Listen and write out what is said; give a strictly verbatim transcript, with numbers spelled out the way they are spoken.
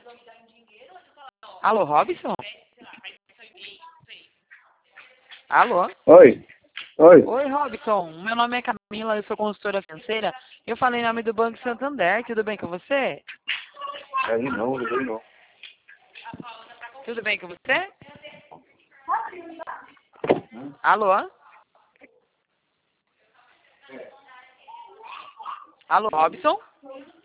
Alô, Robson? Alô? Oi. Oi. Oi, Robson. Meu nome é Camila, eu sou consultora financeira. Eu falei em nome do Banco Santander. Tudo bem com você? Aí não, não veio não. Tudo bem com você? Alô? Alô, Robson?